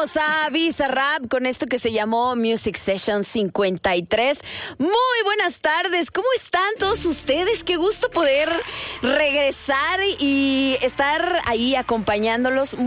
Bienvenidos a Bizarrap con esto que se llamó Music Session 53. Muy buenas tardes, ¿cómo están todos ustedes? Qué gusto poder regresar y estar ahí acompañándolos.